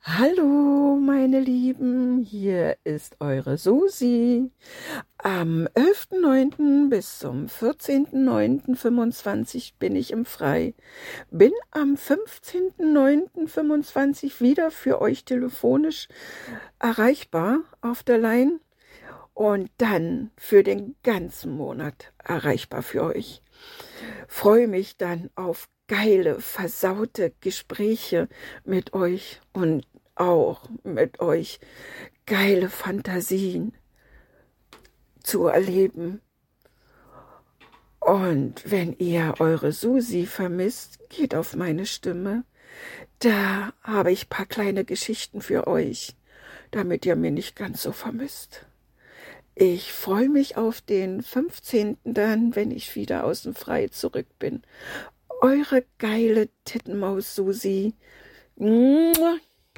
Hallo, meine Lieben, hier ist eure Susi. Am 11.09. bis zum 14.09.25 bin ich im Frei. Bin am 15.09.25 wieder für euch telefonisch erreichbar auf der Line und dann für den ganzen Monat erreichbar für euch. Freue mich dann auf geile, versaute Gespräche mit euch und auch mit euch geile Fantasien zu erleben. Und wenn ihr eure Susi vermisst, geht auf meine Stimme. Da habe ich ein paar kleine Geschichten für euch, damit ihr mir nicht ganz so vermisst. Ich freue mich auf den 15. dann, wenn ich wieder aus dem Frei zurück bin. Eure geile Tittenmaus Susi. Mua.